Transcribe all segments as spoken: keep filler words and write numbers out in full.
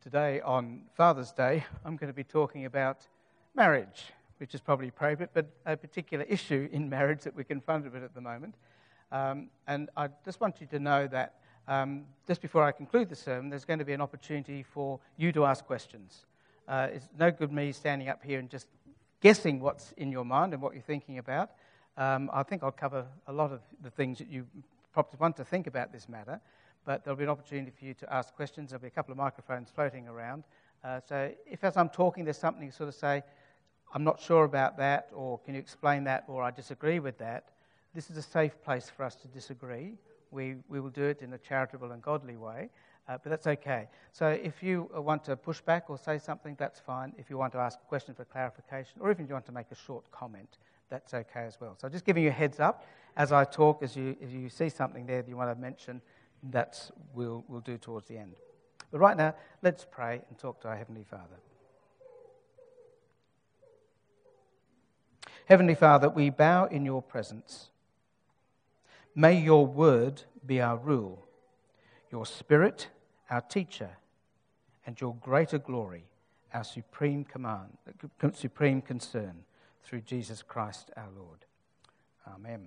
Today, on Father's Day, I'm going to be talking about marriage, which is probably appropriate, but a particular issue in marriage that we're confronted with at the moment. Um, and I just want you to know that um, just before I conclude the sermon, there's going to be an opportunity for you to ask questions. Uh, it's no good me standing up here and just guessing what's in your mind and what you're thinking about. Um, I think I'll cover a lot of the things that you probably want to think about this matter. But there'll be an opportunity for you to ask questions. There'll be a couple of microphones floating around. Uh, so if as I'm talking there's something you sort of say, I'm not sure about that, or can you explain that, or I disagree with that, this is a safe place for us to disagree. We we will do it in a charitable and godly way, uh, but that's okay. So if you want to push back or say something, that's fine. If you want to ask a question for clarification, or even if you want to make a short comment, that's okay as well. So just giving you a heads up as I talk, as you, if you see something there that you want to mention, that's we'll, we'll do towards the end. But right now, let's pray and talk to our Heavenly Father. Heavenly Father, we bow in your presence. May your word be our rule, your spirit our teacher, and your greater glory our supreme command, supreme concern, through Jesus Christ our Lord. Amen.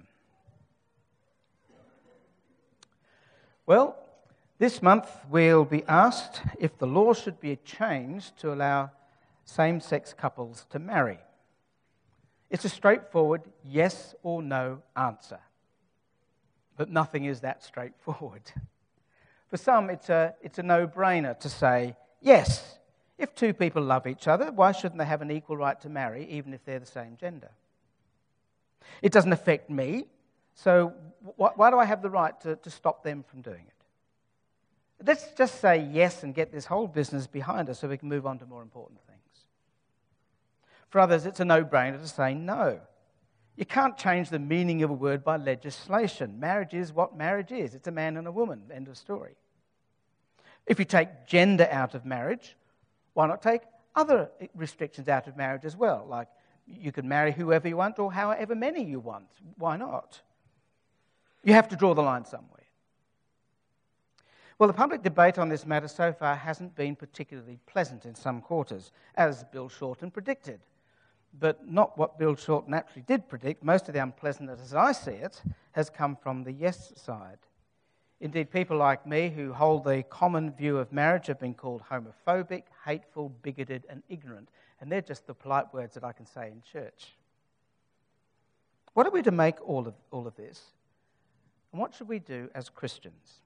Well, this month we'll be asked if the law should be changed to allow same-sex couples to marry. It's a straightforward yes or no answer, but nothing is that straightforward. For some, it's a, it's a no-brainer to say, yes, if two people love each other, why shouldn't they have an equal right to marry, even if they're the same gender? It doesn't affect me. So why do I have the right to, to stop them from doing it? Let's just say yes and get this whole business behind us so we can move on to more important things. For others, it's a no-brainer to say no. You can't change the meaning of a word by legislation. Marriage is what marriage is. It's a man and a woman, end of story. If you take gender out of marriage, why not take other restrictions out of marriage as well? Like you can marry whoever you want or however many you want. Why not? You have to draw the line somewhere. Well, the public debate on this matter so far hasn't been particularly pleasant in some quarters, as Bill Shorten predicted. But not what Bill Shorten actually did predict. Most of the unpleasantness, as I see it, has come from the yes side. Indeed, people like me who hold the common view of marriage have been called homophobic, hateful, bigoted, and ignorant. And they're just the polite words that I can say in church. What are we to make all of, all of this? And what should we do as Christians?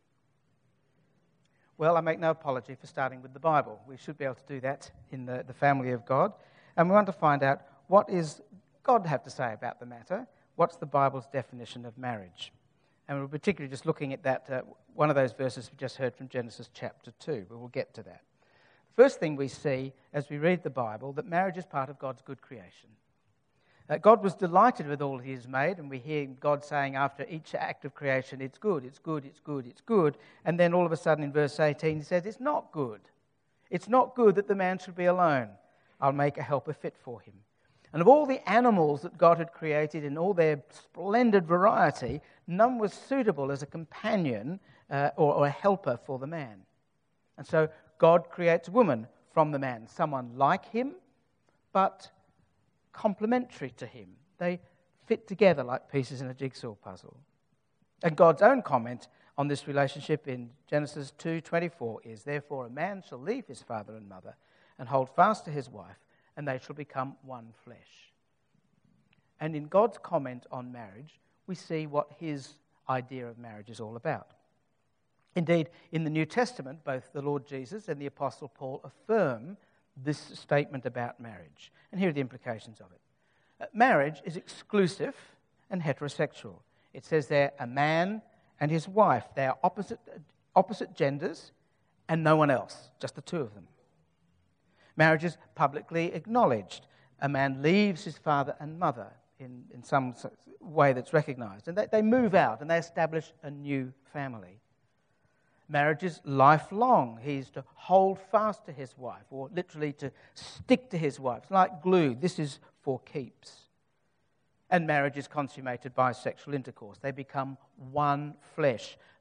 Well, I make no apology for starting with the Bible. We should be able to do that in the, the family of God. And we want to find out, what does God have to say about the matter? What's the Bible's definition of marriage? And we're particularly just looking at that, uh, one of those verses we just heard from Genesis chapter two, but we'll get to that. The first thing we see as we read the Bible, that marriage is part of God's good creation. Uh, God was delighted with all he has made, and we hear God saying after each act of creation, it's good, it's good, it's good, it's good. And then all of a sudden in verse eighteen he says, it's not good. It's not good that the man should be alone. I'll make a helper fit for him. And of all the animals that God had created in all their splendid variety, none was suitable as a companion uh, or, or a helper for the man. And so God creates a woman from the man, someone like him, but complementary to him. They fit together like pieces in a jigsaw puzzle. And God's own comment on this relationship in Genesis two twenty-four is, therefore a man shall leave his father and mother and hold fast to his wife, and they shall become one flesh. And in God's comment on marriage, we see what his idea of marriage is all about. Indeed, in the New Testament, both the Lord Jesus and the Apostle Paul affirm this statement about marriage. And here are the implications of it. Uh, marriage is exclusive and heterosexual. It says there, a man and his wife. They are opposite, opposite genders and no one else, just the two of them. Marriage is publicly acknowledged. A man leaves his father and mother in, in some way that's recognized. And they, they move out and they establish a new family. Marriage is lifelong. He's to hold fast to his wife, or literally to stick to his wife. It's like glue. This is for keeps. And marriage is consummated by sexual intercourse. They become one flesh.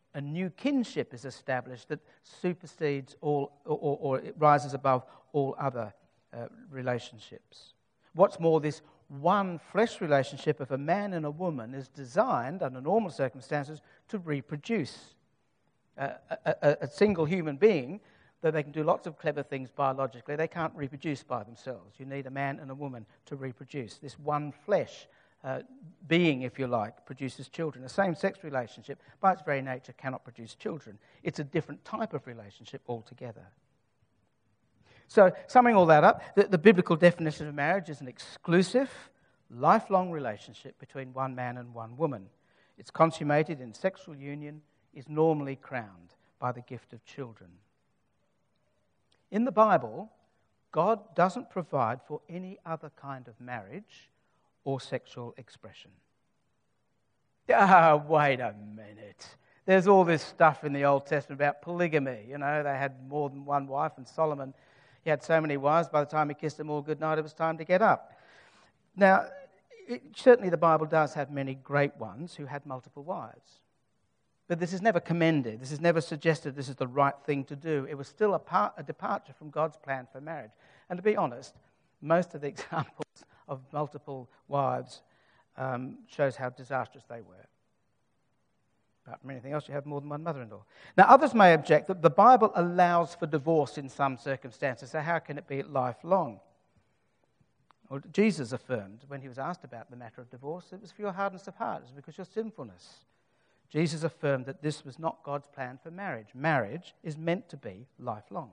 a new kinship is established that supersedes all, or, or, or it rises above all other uh, relationships. What's more, this one flesh relationship of a man and a woman is designed, under normal circumstances, to reproduce. Uh, a, a, a single human being, though they can do lots of clever things biologically, they can't reproduce by themselves. You need a man and a woman to reproduce. This one flesh uh, being, if you like, produces children. A same-sex relationship, by its very nature, cannot produce children. It's a different type of relationship altogether. So, summing all that up, the, the biblical definition of marriage is an exclusive, lifelong relationship between one man and one woman. It's consummated in sexual union, is normally crowned by the gift of children. In the Bible, God doesn't provide for any other kind of marriage or sexual expression. Ah, wait a minute. There's all this stuff in the Old Testament about polygamy. You know, they had more than one wife, and Solomon, he had so many wives, by the time he kissed them all goodnight, it was time to get up. Now, it, certainly the Bible does have many great ones who had multiple wives. But this is never commended. This is never suggested this is the right thing to do. It was still a, part, a departure from God's plan for marriage. And to be honest, most of the examples of multiple wives um, shows how disastrous they were. Apart from anything else, you have more than one mother-in-law. Now, others may object that the Bible allows for divorce in some circumstances, so how can it be lifelong? Well, Jesus affirmed when he was asked about the matter of divorce, it was for your hardness of heart, it was because of your sinfulness. Jesus affirmed that this was not God's plan for marriage. Marriage is meant to be lifelong.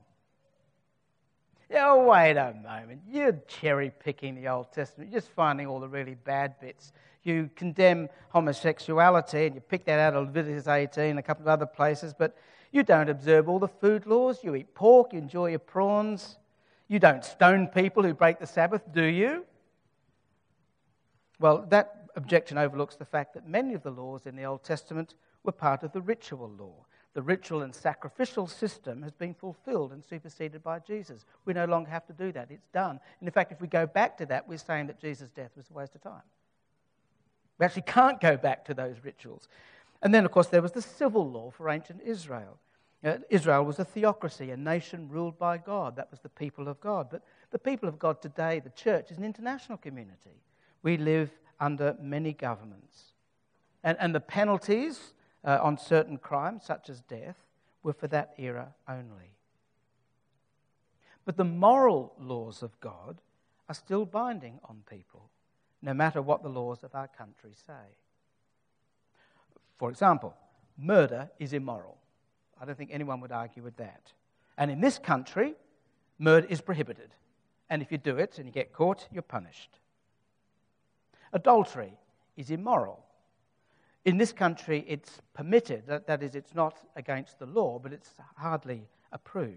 Oh, wait a moment. You're cherry-picking the Old Testament. You're just finding all the really bad bits. You condemn homosexuality, and you pick that out of Leviticus eighteen and a couple of other places, but you don't observe all the food laws. You eat pork, you enjoy your prawns. You don't stone people who break the Sabbath, do you? Well, that objection overlooks the fact that many of the laws in the Old Testament were part of the ritual law. The ritual and sacrificial system has been fulfilled and superseded by Jesus. We no longer have to do that. It's done. And in fact, if we go back to that, we're saying that Jesus' death was a waste of time. We actually can't go back to those rituals. And then, of course, there was the civil law for ancient Israel. Uh, Israel was a theocracy, a nation ruled by God. That was the people of God. But the people of God today, the church, is an international community. We live under many governments. And, and the penalties uh, on certain crimes, such as death, were for that era only. But the moral laws of God are still binding on people, no matter what the laws of our country say. For example, murder is immoral. I don't think anyone would argue with that. And in this country, murder is prohibited. And if you do it and you get caught, you're punished. Adultery is immoral. In this country, it's permitted. That, that is, it's not against the law, but it's hardly approved.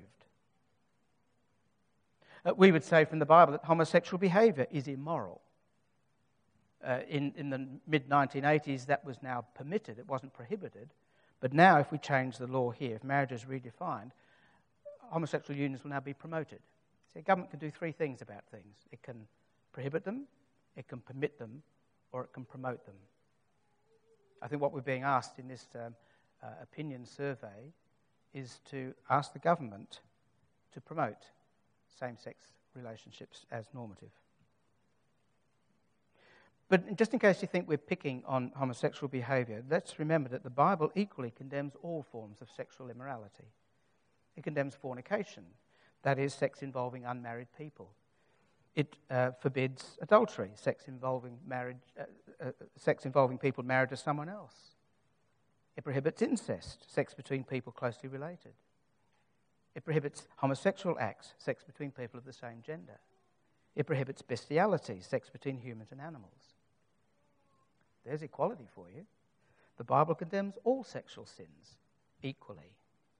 Uh, we would say from the Bible that homosexual behaviour is immoral. Uh, in, in the mid nineteen eighties, that was now permitted. It wasn't prohibited. But now, if we change the law here, if marriage is redefined, homosexual unions will now be promoted. See, government can do three things about things. It can prohibit them, it can permit them, or it can promote them. I think what we're being asked in this um, uh, opinion survey is to ask the government to promote same-sex relationships as normative. But just in case you think we're picking on homosexual behaviour, let's remember that the Bible equally condemns all forms of sexual immorality. It condemns fornication, that is, sex involving unmarried people. It uh, forbids adultery, sex involving marriage, uh, uh, sex involving people married to someone else. It prohibits incest, sex between people closely related. It prohibits homosexual acts, sex between people of the same gender. It prohibits bestiality, sex between humans and animals. There's equality for you. The Bible condemns all sexual sins equally.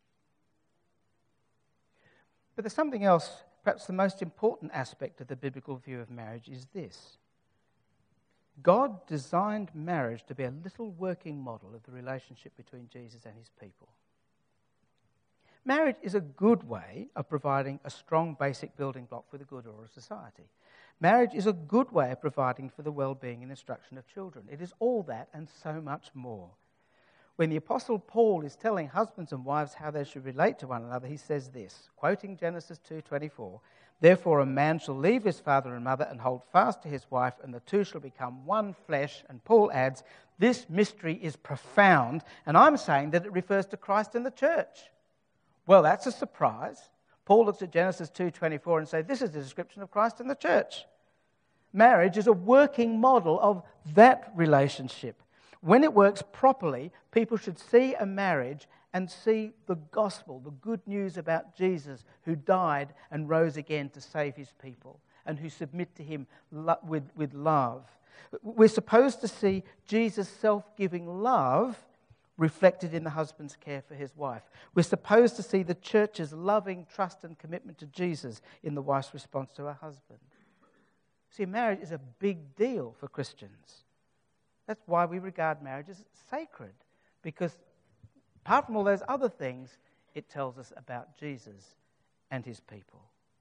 But there's something else, perhaps the most important aspect of the biblical view of marriage is this. God designed marriage to be a little working model of the relationship between Jesus and his people. Marriage is a good way of providing a strong basic building block for the good order of society. Marriage is a good way of providing for the well-being and instruction of children. It is all that and so much more. When the Apostle Paul is telling husbands and wives how they should relate to one another, he says this, quoting Genesis two twenty-four, "Therefore a man shall leave his father and mother and hold fast to his wife, and the two shall become one flesh." And Paul adds, this mystery is profound, and I'm saying that it refers to Christ and the church. Well, that's a surprise. Paul looks at Genesis two twenty-four and says, this is the description of Christ and the church. Marriage is a working model of that relationship. When it works properly, people should see a marriage and see the gospel, the good news about Jesus, who died and rose again to save his people, and who submit to him lo- with, with love. We're supposed to see Jesus' self-giving love reflected in the husband's care for his wife. We're supposed to see the church's loving trust and commitment to Jesus in the wife's response to her husband. See, marriage is a big deal for Christians. That's why we regard marriage as sacred, because apart from all those other things, it tells us about Jesus and his people.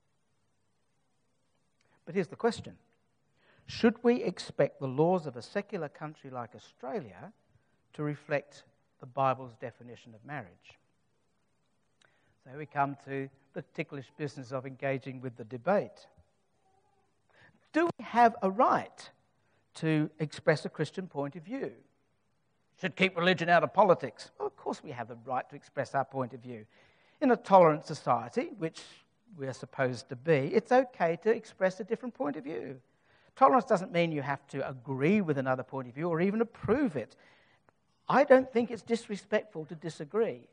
But here's the question. Should we expect the laws of a secular country like Australia to reflect the Bible's definition of marriage? So we come to the ticklish business of engaging with the debate. Do we have a right to express a Christian point of view? Should keep religion out of politics? Well, of course we have the right to express our point of view. In a tolerant society, which we are supposed to be, it's okay to express a different point of view. Tolerance doesn't mean you have to agree with another point of view or even approve it. I don't think it's disrespectful to disagree.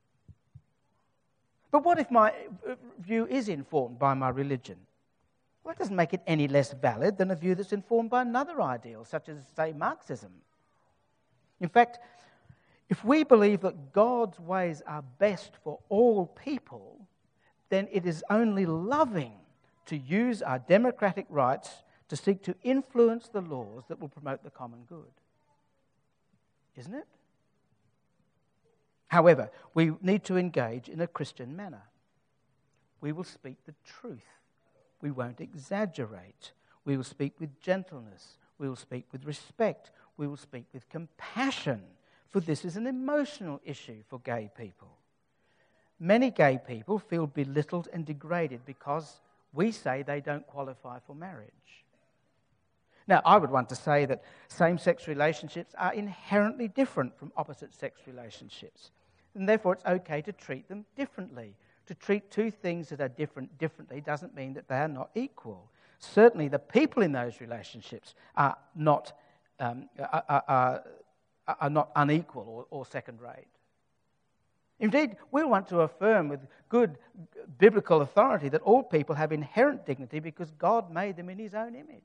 But what if my view is informed by my religion? Well, it doesn't make it any less valid than a view that's informed by another ideal, such as, say, Marxism. In fact, if we believe that God's ways are best for all people, then it is only loving to use our democratic rights to seek to influence the laws that will promote the common good. Isn't it? However, we need to engage in a Christian manner. We will speak the truth. We won't exaggerate. We will speak with gentleness. We will speak with respect. We will speak with compassion, for this is an emotional issue for gay people. Many gay people feel belittled and degraded because we say they don't qualify for marriage. Now, I would want to say that same-sex relationships are inherently different from opposite-sex relationships, and therefore it's okay to treat them differently. To treat two things that are different differently doesn't mean that they are not equal. Certainly the people in those relationships are not, um, are, are, are not unequal or, or second-rate. Indeed, we want to affirm with good biblical authority that all people have inherent dignity because God made them in his own image.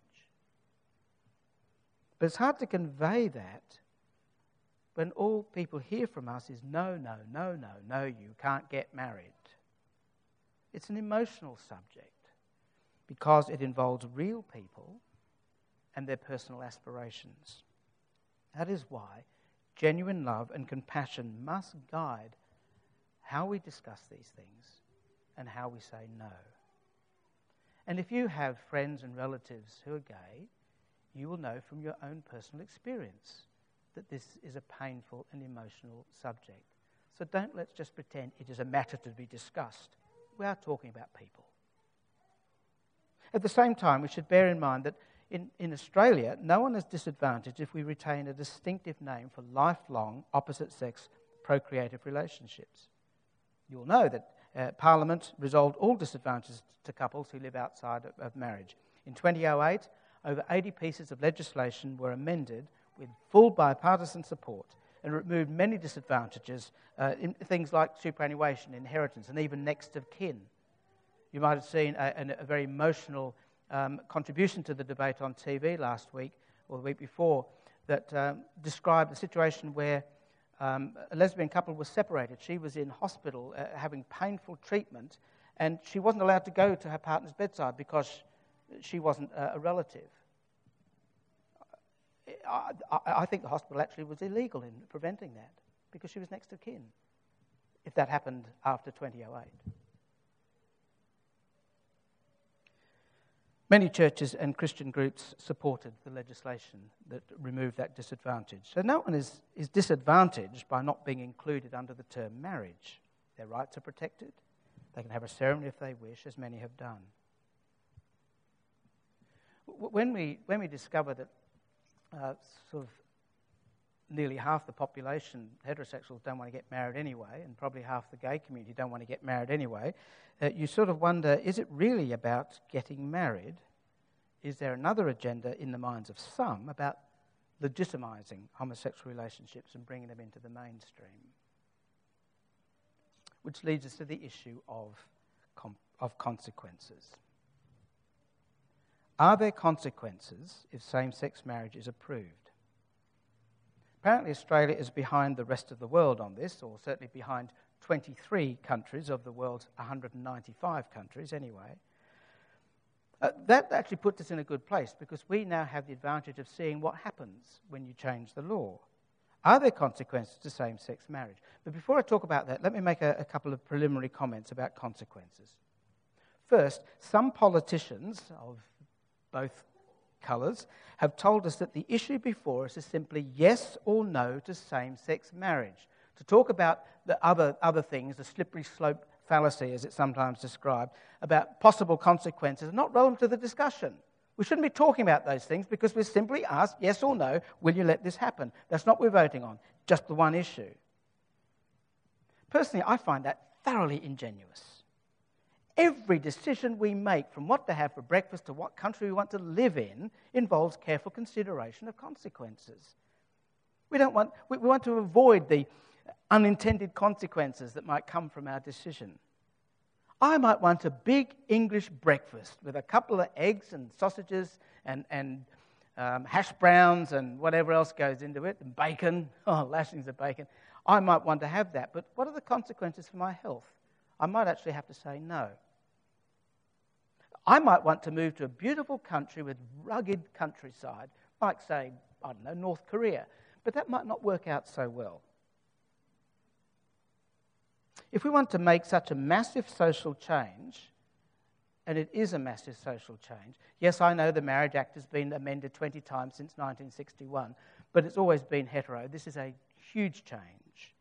But it's hard to convey that when all people hear from us is no, no, no, no, no, you can't get married. It's an emotional subject because it involves real people and their personal aspirations. That is why genuine love and compassion must guide how we discuss these things and how we say no. And if you have friends and relatives who are gay, you will know from your own personal experience that this is a painful and emotional subject. So don't let's just pretend it is a matter to be discussed. We are talking about people. At the same time, we should bear in mind that in, in Australia, no one is disadvantaged if we retain a distinctive name for lifelong opposite-sex procreative relationships. You'll know that uh, Parliament resolved all disadvantages to couples who live outside of, of marriage. In twenty oh eight, over eighty pieces of legislation were amended with full bipartisan support and removed many disadvantages uh, in things like superannuation, inheritance, and even next of kin. You might have seen a, a very emotional um, contribution to the debate on T V last week, or the week before, that um, described a situation where um, a lesbian couple was separated. She was in hospital uh, having painful treatment, and she wasn't allowed to go to her partner's bedside because she wasn't uh, a relative. I, I, I think the hospital actually was illegal in preventing that because she was next of kin, if that happened after twenty oh eight. Many churches and Christian groups supported the legislation that removed that disadvantage. So no one is, is disadvantaged by not being included under the term marriage. Their rights are protected. They can have a ceremony if they wish, as many have done. When we, when we discover that uh, sort of nearly half the population, heterosexuals, don't want to get married anyway, and probably half the gay community don't want to get married anyway, uh, you sort of wonder, is it really about getting married? Is there another agenda in the minds of some about legitimising homosexual relationships and bringing them into the mainstream? Which leads us to the issue of, com- of consequences. Are there consequences if same-sex marriage is approved? Apparently Australia is behind the rest of the world on this, or certainly behind twenty-three countries of the world's one hundred ninety-five countries anyway. Uh, that actually puts us in a good place because we now have the advantage of seeing what happens when you change the law. Are there consequences to same-sex marriage? But before I talk about that, let me make a, a couple of preliminary comments about consequences. First, some politicians of both colours have told us that the issue before us is simply yes or no to same-sex marriage. To talk about the other, other things, the slippery slope fallacy as it's sometimes described, about possible consequences are not relevant to the discussion. We shouldn't be talking about those things because we're simply asked yes or no, will you let this happen? That's not what we're voting on, just the one issue. Personally, I find that thoroughly ingenuous. Every decision we make, from what to have for breakfast to what country we want to live in, involves careful consideration of consequences. We don't want, we want to avoid the unintended consequences that might come from our decision. I might want a big English breakfast with a couple of eggs and sausages and, and um, hash browns and whatever else goes into it, and bacon, oh, lashings of bacon. I might want to have that, but what are the consequences for my health? I might actually have to say no. I might want to move to a beautiful country with rugged countryside, like, say, I don't know, North Korea, but that might not work out so well. If we want to make such a massive social change, and it is a massive social change, yes, I know the Marriage Act has been amended twenty times since nineteen sixty-one, but it's always been hetero. This is a huge change.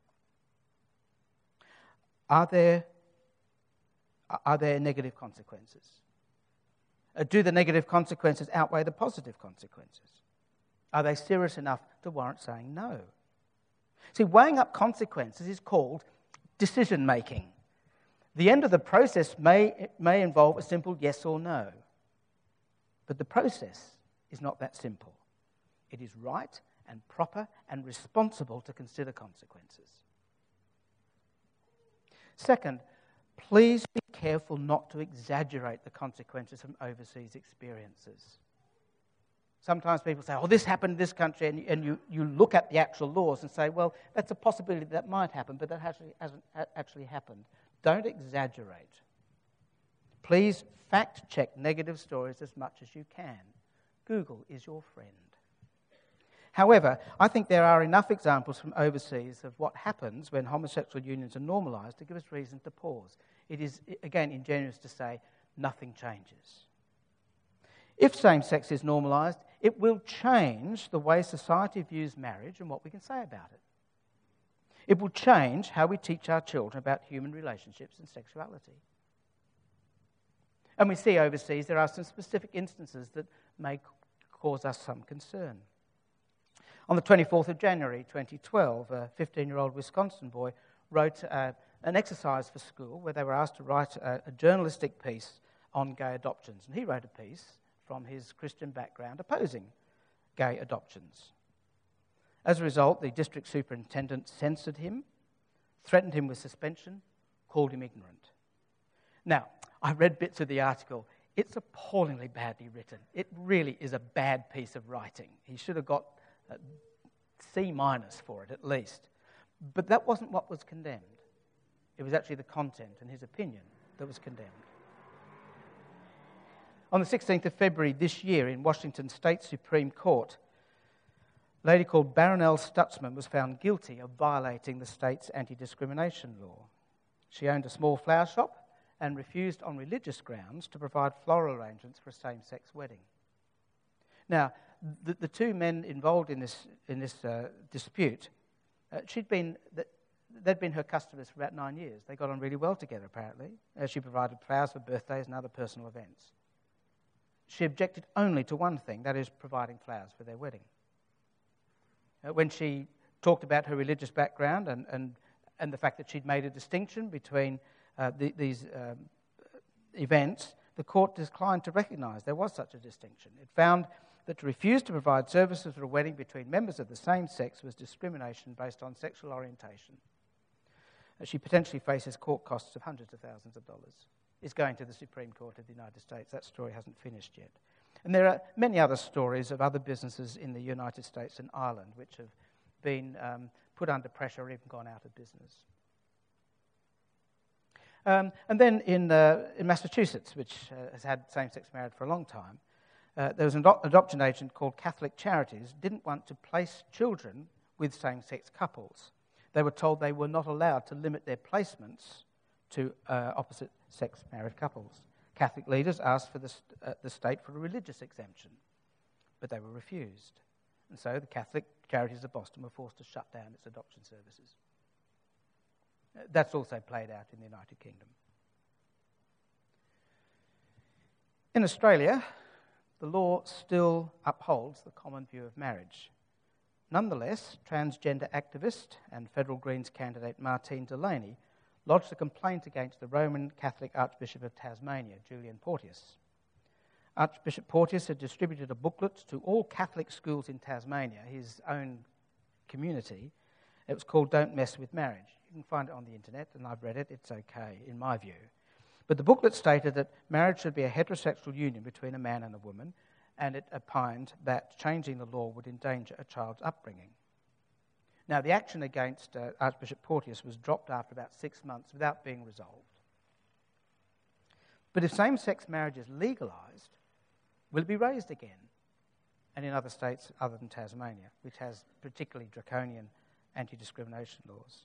Are there, are there negative consequences? Uh, do the negative consequences outweigh the positive consequences? Are they serious enough to warrant saying no? See, weighing up consequences is called decision-making. The end of the process may, may involve a simple yes or no. But the process is not that simple. It is right and proper and responsible to consider consequences. Second, please be careful not to exaggerate the consequences from overseas experiences. Sometimes people say, oh, this happened in this country, and, and you, you look at the actual laws and say, well, that's a possibility that might happen, but that actually hasn't actually happened. Don't exaggerate. Please fact-check negative stories as much as you can. Google is your friend. However, I think there are enough examples from overseas of what happens when homosexual unions are normalised to give us reason to pause. It is, again, ingenuous to say nothing changes. If same-sex is normalised, it will change the way society views marriage and what we can say about it. It will change how we teach our children about human relationships and sexuality. And we see overseas there are some specific instances that may cause us some concern. On the twenty-fourth of January twenty twelve, a fifteen-year-old Wisconsin boy wrote uh, an exercise for school where they were asked to write a, a journalistic piece on gay adoptions. And he wrote a piece from his Christian background opposing gay adoptions. As a result, the district superintendent censored him, threatened him with suspension, called him ignorant. Now, I read bits of the article. It's appallingly badly written. It really is a bad piece of writing. He should have got a C minus for it at least. But that wasn't what was condemned. It was actually the content and his opinion that was condemned. On the sixteenth of February this year in Washington State Supreme Court, a lady called Baronelle Stutzman was found guilty of violating the state's anti-discrimination law. She owned a small flower shop and refused on religious grounds to provide floral arrangements for a same-sex wedding. Now, the, the two men involved in this, in this uh, dispute, uh, she'd been, they'd been her customers for about nine years. They got on really well together, apparently. Uh, she provided flowers for birthdays and other personal events. She objected only to one thing, that is, providing flowers for their wedding. Uh, when she talked about her religious background and, and, and the fact that she'd made a distinction between uh, the, these um, events, the court declined to recognise there was such a distinction. It found that to refuse to provide services for a wedding between members of the same sex was discrimination based on sexual orientation. Uh, she potentially faces court costs of hundreds of thousands of dollars. Is going to the Supreme Court of the United States. That story hasn't finished yet. And there are many other stories of other businesses in the United States and Ireland which have been um, put under pressure or even gone out of business. Um, and then in, uh, in Massachusetts, which uh, has had same-sex marriage for a long time, uh, there was an ado- adoption agent called Catholic Charities didn't want to place children with same-sex couples. They were told they were not allowed to limit their placements to uh, opposite-sex married couples. Catholic leaders asked for the, st- uh, the state for a religious exemption, but they were refused. And so the Catholic Charities of Boston were forced to shut down its adoption services. Uh, that's also played out in the United Kingdom. In Australia, the law still upholds the common view of marriage. Nonetheless, transgender activist and Federal Greens candidate Martine Delaney lodged a complaint against the Roman Catholic Archbishop of Tasmania, Julian Porteous. Archbishop Porteous had distributed a booklet to all Catholic schools in Tasmania, his own community. It was called Don't Mess with Marriage. You can find it on the internet, and I've read it. It's okay, in my view. But the booklet stated that marriage should be a heterosexual union between a man and a woman, and it opined that changing the law would endanger a child's upbringing. Now, the action against uh, Archbishop Porteous was dropped after about six months without being resolved. But if same-sex marriage is legalised, will it be raised again? And in other states other than Tasmania, which has particularly draconian anti-discrimination laws.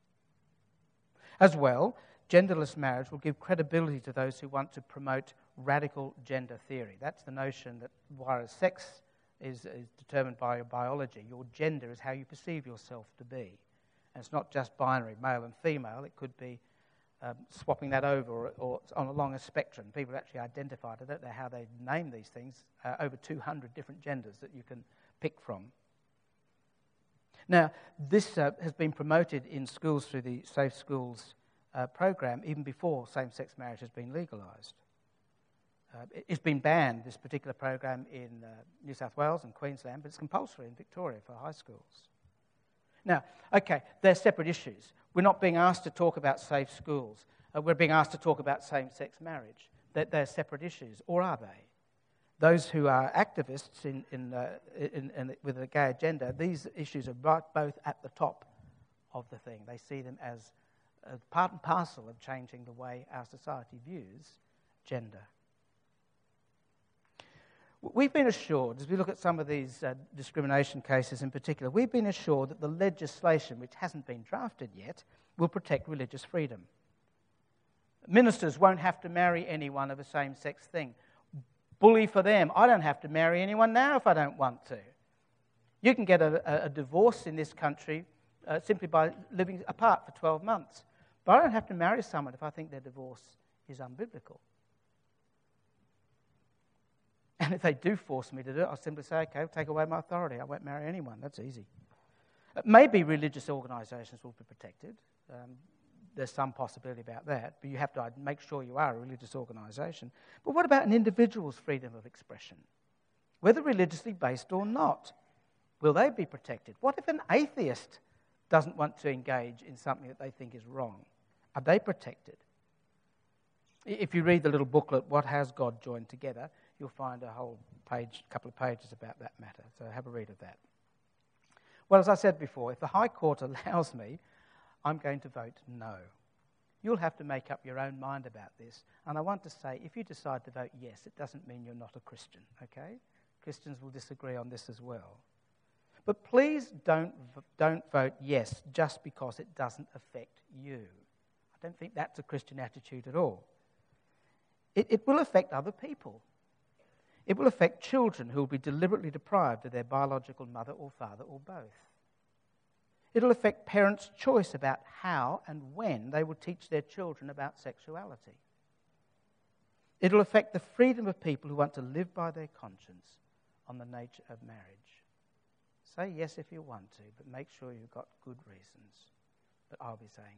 As well, genderless marriage will give credibility to those who want to promote radical gender theory. That's the notion that whereas sex Is, is determined by your biology, your gender is how you perceive yourself to be. And it's not just binary, male and female. It could be um, swapping that over or, or on a longer spectrum. People actually identified, I don't know how they name these things, uh, over two hundred different genders that you can pick from. Now, this uh, has been promoted in schools through the Safe Schools uh, program even before same-sex marriage has been legalised. Uh, it's been banned, this particular program, in uh, New South Wales and Queensland, but it's compulsory in Victoria for high schools. Now, okay, they're separate issues. We're not being asked to talk about safe schools. Uh, we're being asked to talk about same-sex marriage. They're, they're separate issues, or are they? Those who are activists in, in, uh, in, in, with a gay agenda, these issues are right both at the top of the thing. They see them as a part and parcel of changing the way our society views gender. We've been assured, as we look at some of these uh, discrimination cases in particular, we've been assured that the legislation, which hasn't been drafted yet, will protect religious freedom. Ministers won't have to marry anyone of the same-sex thing. Bully for them. I don't have to marry anyone now if I don't want to. You can get a, a divorce in this country uh, simply by living apart for twelve months. But I don't have to marry someone if I think their divorce is unbiblical. And if they do force me to do it, I'll simply say, okay, take away my authority. I won't marry anyone. That's easy. Maybe religious organisations will be protected. Um, there's some possibility about that, but you have to make sure you are a religious organisation. But what about an individual's freedom of expression? Whether religiously based or not, will they be protected? What if an atheist doesn't want to engage in something that they think is wrong? Are they protected? If you read the little booklet, What Has God Joined Together, you'll find a whole page, couple of pages about that matter. So have a read of that. Well, as I said before, if the High Court allows me, I'm going to vote no. You'll have to make up your own mind about this. And I want to say, if you decide to vote yes, it doesn't mean you're not a Christian, okay? Christians will disagree on this as well. But please don't, don't vote yes just because it doesn't affect you. I don't think that's a Christian attitude at all. It, it will affect other people. It will affect children who will be deliberately deprived of their biological mother or father or both. It'll affect parents' choice about how and when they will teach their children about sexuality. It'll affect the freedom of people who want to live by their conscience on the nature of marriage. Say yes if you want to, but make sure you've got good reasons. But I'll be saying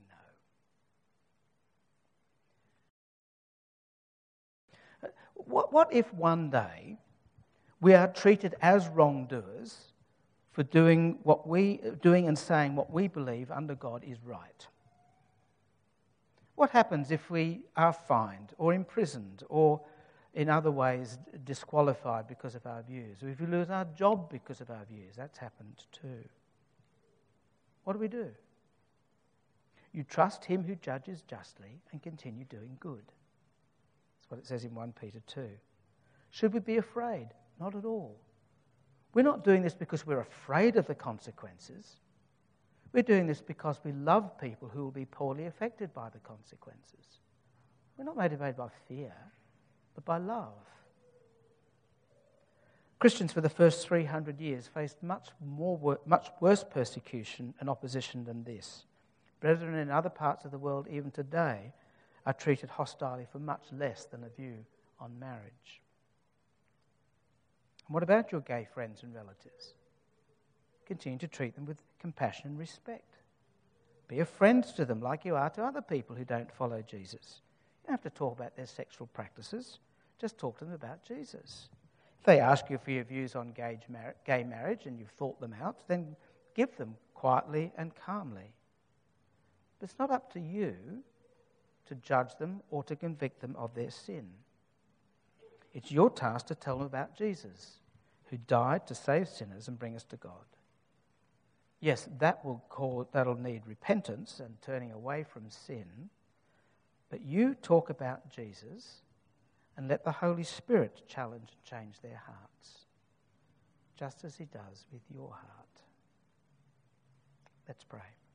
no. What, what if one day we are treated as wrongdoers for doing what we doing and saying what we believe under God is right? What happens if we are fined or imprisoned or in other ways disqualified because of our views? Or if we lose our job because of our views? That's happened too. What do we do? You trust him who judges justly and continue doing good. That's what it says in First Peter two. Should we be afraid? Not at all. We're not doing this because we're afraid of the consequences. We're doing this because we love people who will be poorly affected by the consequences. We're not motivated by fear, but by love. Christians for the first three hundred years faced much more, much worse persecution and opposition than this. Brethren in other parts of the world, even today, are treated hostilely for much less than a view on marriage. And what about your gay friends and relatives? Continue to treat them with compassion and respect. Be a friend to them like you are to other people who don't follow Jesus. You don't have to talk about their sexual practices. Just talk to them about Jesus. If they ask you for your views on gay marriage and you've thought them out, then give them quietly and calmly. But it's not up to you to judge them or to convict them of their sin. It's your task to tell them about Jesus, who died to save sinners and bring us to God. Yes, that will cause, that'll need repentance and turning away from sin, but you talk about Jesus and let the Holy Spirit challenge and change their hearts, just as he does with your heart. Let's pray.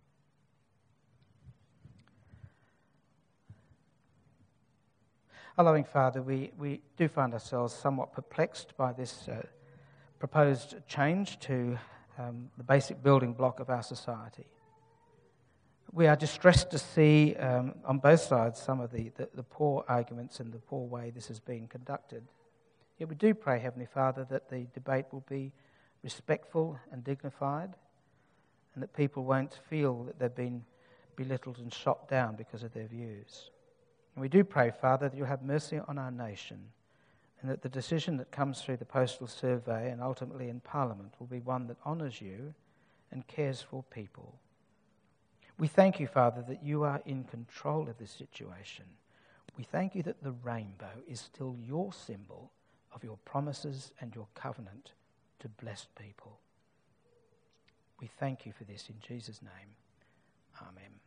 Our loving Father, we, we do find ourselves somewhat perplexed by this uh, proposed change to um, the basic building block of our society. We are distressed to see um, on both sides some of the, the, the poor arguments and the poor way this has been conducted. Yet we do pray, Heavenly Father, that the debate will be respectful and dignified, and that people won't feel that they've been belittled and shot down because of their views. And we do pray, Father, that you'll have mercy on our nation, and that the decision that comes through the postal survey and ultimately in Parliament will be one that honours you and cares for people. We thank you, Father, that you are in control of this situation. We thank you that the rainbow is still your symbol of your promises and your covenant to blessed people. We thank you for this in Jesus' name. Amen.